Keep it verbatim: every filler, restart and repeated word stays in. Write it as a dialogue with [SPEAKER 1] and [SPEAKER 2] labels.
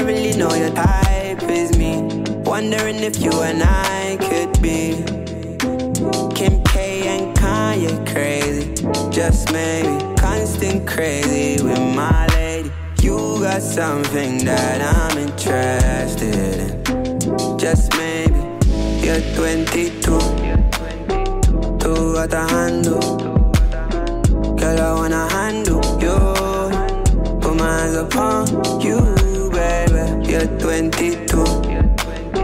[SPEAKER 1] really know your type is me. Wondering if you and I could be Kim K and Kanye crazy. Just maybe constant crazy with my lady. You got something that I'm interested in. Just maybe you're twenty-two. Two got a handle. Girl, I wanna handle you. Put my hands upon you, baby. You're twenty-two.